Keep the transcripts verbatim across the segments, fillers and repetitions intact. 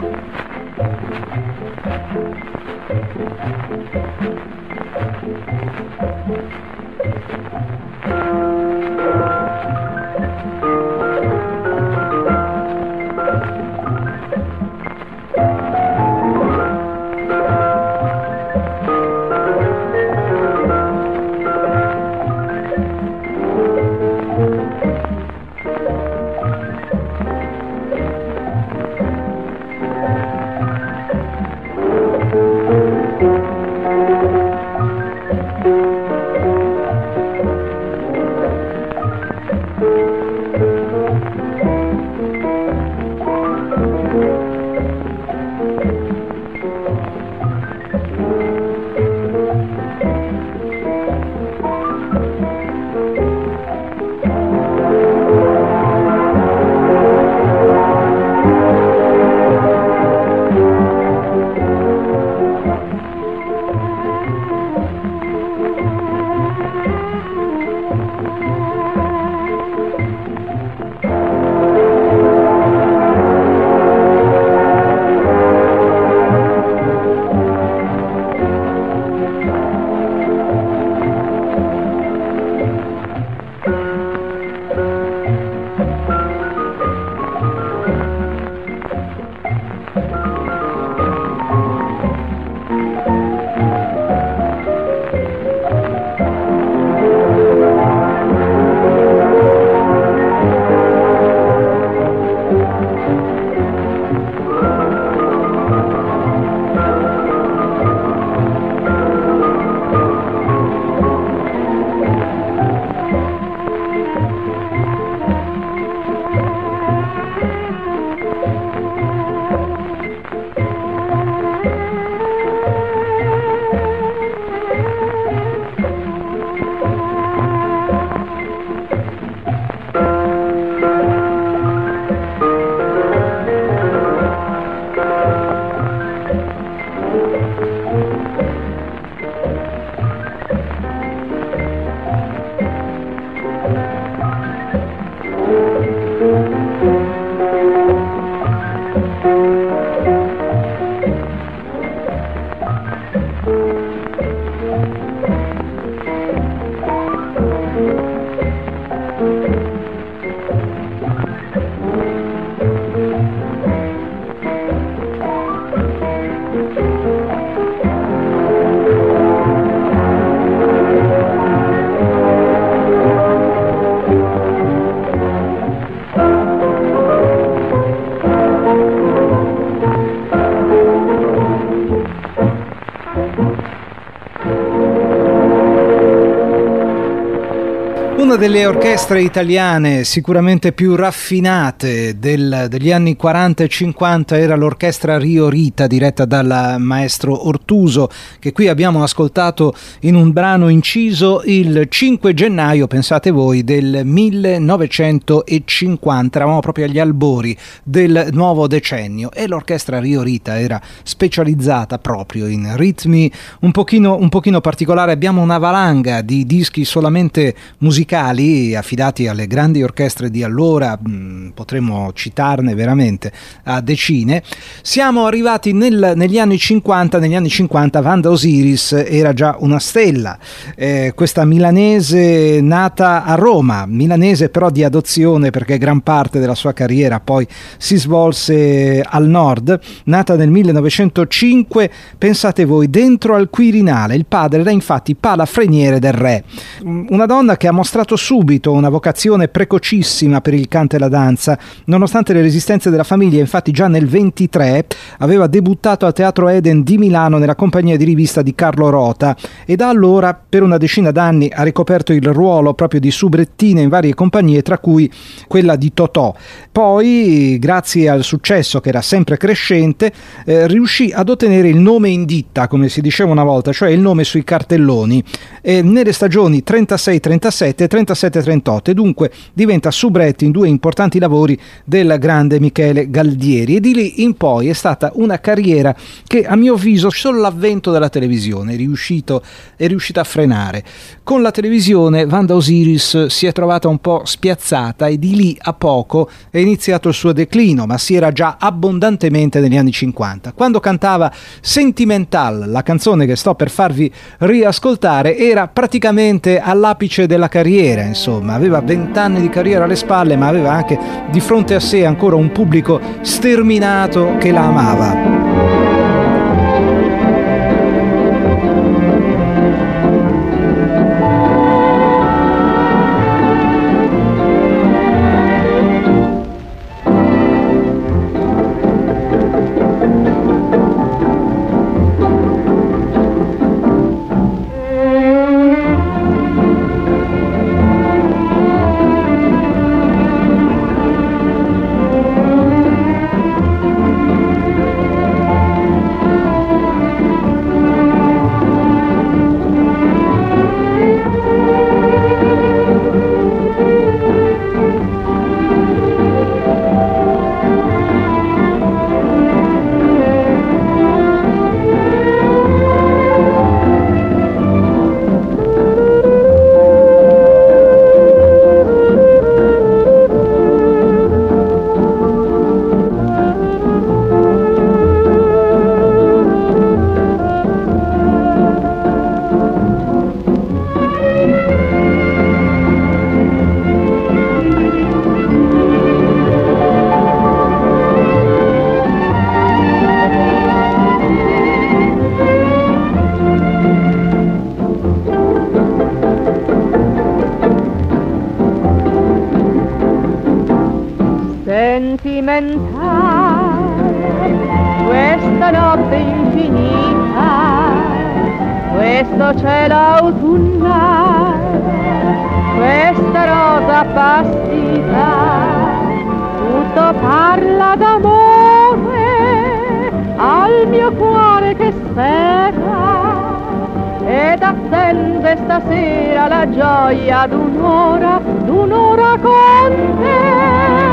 Una delle orchestre italiane sicuramente più raffinate del, degli anni quaranta e cinquanta era l'orchestra Rio Rita, diretta dal maestro Ortuso, che qui abbiamo ascoltato in un brano inciso il cinque gennaio, pensate voi, del millenovecentocinquanta. Eravamo proprio agli albori del nuovo decennio e l'orchestra Rio Rita era specializzata proprio in ritmi un pochino, un pochino particolari. Abbiamo una valanga di dischi solamente musicali affidati alle grandi orchestre di allora, potremmo citarne veramente a decine. Siamo arrivati nel, negli anni cinquanta. Negli anni cinquanta Wanda Osiris era già una stella, eh, questa milanese nata a Roma, milanese però di adozione perché gran parte della sua carriera poi si svolse al nord, nata nel millenovecentocinque, pensate voi, dentro al Quirinale. Il padre era infatti palafreniere del re, una donna che ha mostrato subito una vocazione precocissima per il canto e la danza, nonostante le resistenze della famiglia. Infatti già nel ventitré aveva debuttato al Teatro Eden di Milano nella compagnia di rivista di Carlo Rota e da allora per una decina d'anni ha ricoperto il ruolo proprio di subrettina in varie compagnie, tra cui quella di Totò. Poi, grazie al successo che era sempre crescente, eh, riuscì ad ottenere il nome in ditta, come si diceva una volta, cioè il nome sui cartelloni, e nelle stagioni trentasei trentasette trentasette trentotto e dunque diventa subretto in due importanti lavori del grande Michele Galdieri, e di lì in poi è stata una carriera che a mio avviso solo l'avvento della televisione è riuscito, è riuscita a frenare. Con la televisione Wanda Osiris si è trovata un po' spiazzata e di lì a poco è iniziato il suo declino, ma si era già abbondantemente negli anni cinquanta. Quando cantava Sentimental, la canzone che sto per farvi riascoltare, era praticamente all'apice della carriera, insomma, aveva vent'anni di carriera alle spalle, ma aveva anche di fronte a sé ancora un pubblico sterminato che la amava. Questa notte infinita, questo cielo autunnale, questa rosa appassita, tutto parla d'amore al mio cuore che spera ed attende stasera la gioia d'un'ora, d'un'ora con te.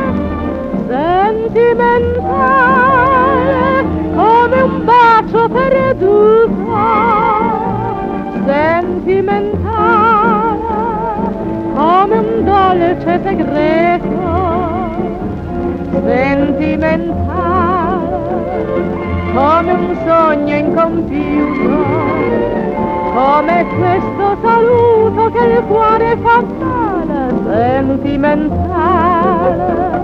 Sentimentale come un bacio perduto, sentimentale come un dolce segreto, sentimentale come un sogno incompiuto, come questo saluto che il cuore fa male, sentimentale.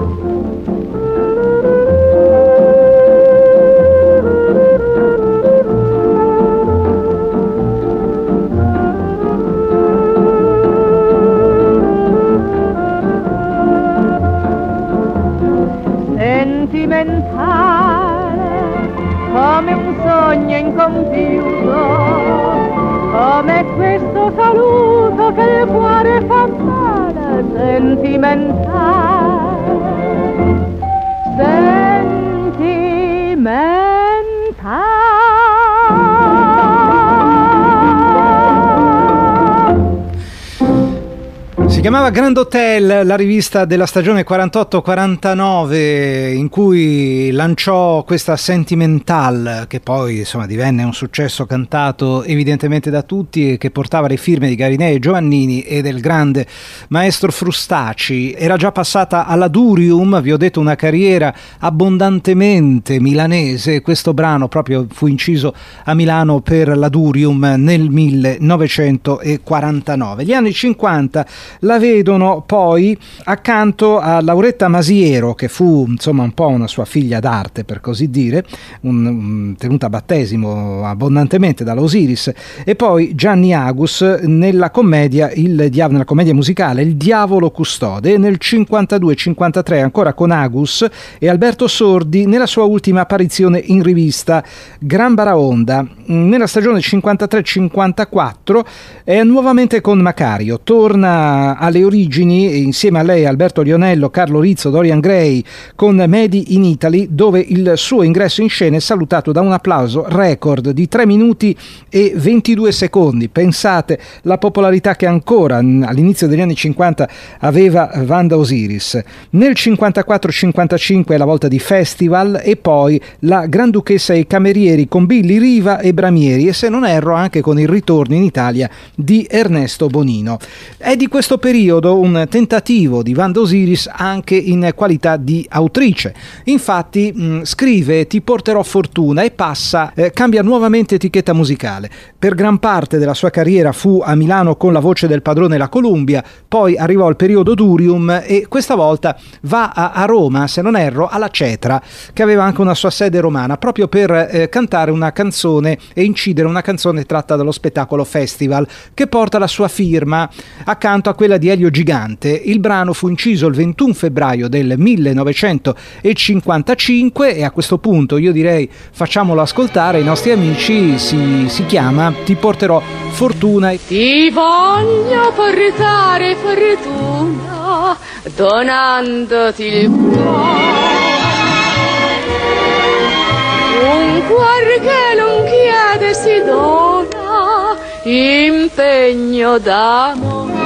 Sentimentale come un sogno incompiuto, come questo saluto che il cuore fa male, sentimentale, sentimentale. Si chiamava Grand Hotel, la rivista della stagione quarantotto quarantanove, in cui lanciò questa Sentimental, che poi insomma divenne un successo cantato evidentemente da tutti e che portava le firme di Garinei e Giovannini e del grande maestro Frustaci. Era già passata alla Durium, vi ho detto, una carriera abbondantemente milanese. Questo brano proprio fu inciso a Milano per la Durium nel millenovecentoquarantanove. Gli anni cinquanta la vedono poi accanto a Lauretta Masiero, che fu insomma un po' una sua figlia d'arte, per così dire, un, un, tenuta a battesimo abbondantemente dalla Osiris, e poi Gianni Agus nella commedia, il diavolo, nella commedia musicale Il Diavolo Custode, e nel cinquantadue cinquantatré ancora con Agus e Alberto Sordi nella sua ultima apparizione in rivista Gran Baraonda. Nella stagione cinquantatré cinquantaquattro è nuovamente con Macario, torna alle origini, insieme a lei Alberto Lionello, Carlo Rizzo, Dorian Gray, con Made in Italy, dove il suo ingresso in scena è salutato da un applauso record di tre minuti e ventidue secondi. Pensate la popolarità che ancora all'inizio degli anni cinquanta aveva Wanda Osiris. Nel cinquantaquattro cinquantacinque è la volta di Festival e poi La Granduchessa e i Camerieri con Billy Riva e Bramieri, e se non erro anche con il ritorno in Italia di Ernesto Bonino. È di questo periodo un tentativo di Wanda Osiris anche in qualità di autrice. Infatti mh, scrive Ti porterò fortuna e passa, eh, cambia nuovamente etichetta musicale. Per gran parte della sua carriera fu a Milano con La Voce del Padrone e la Columbia, poi arrivò il periodo Durium e questa volta va a, a Roma, se non erro, alla Cetra, che aveva anche una sua sede romana, proprio per eh, cantare una canzone e incidere una canzone tratta dallo spettacolo Festival, che porta la sua firma accanto a quella di Elio Gigante. Il brano fu inciso il ventuno febbraio del millenovecentocinquantacinque e a questo punto io direi facciamolo ascoltare ai nostri amici. Si, si chiama Ti porterò fortuna. Ti voglio portare fortuna donandoti il cuore, un cuore che non chiede si dona, impegno d'amore.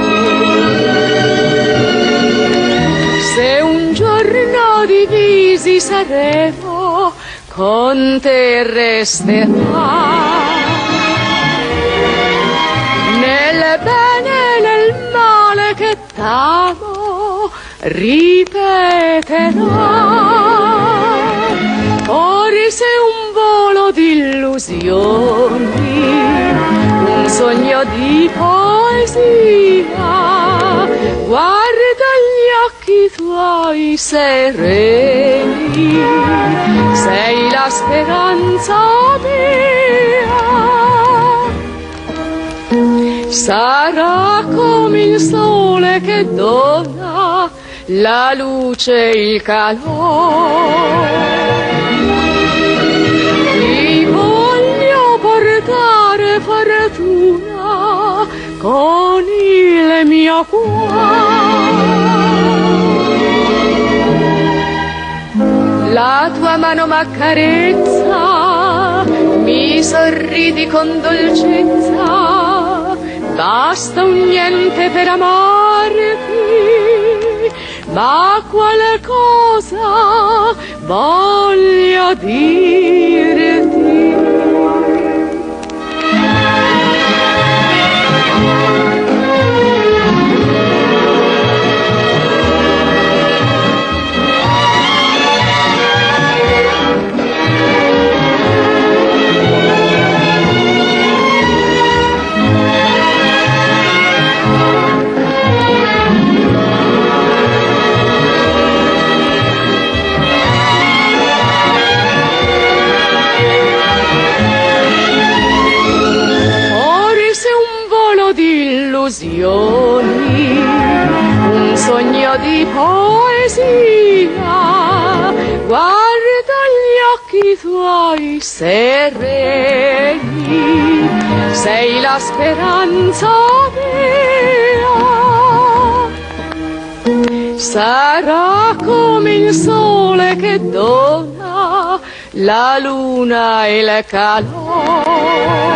Se un giorno divisi saremo, con te resterà. Nel bene e nel male che t'amo ripeterà. Forse un volo di illusioni, un sogno di poesia, guarda gli occhi tuoi sereni, sei la speranza mia. Sarà come il sole che dona la luce e il calore. Ti voglio portare fortuna con il mio cuore. La tua mano m'accarezza, mi sorridi con dolcezza, basta un niente per amarti, ma quale cosa voglio dirti. Un sogno di poesia, guarda gli occhi tuoi sereni, sei la speranza mia. Sarà come il sole che dona la luna e il calore.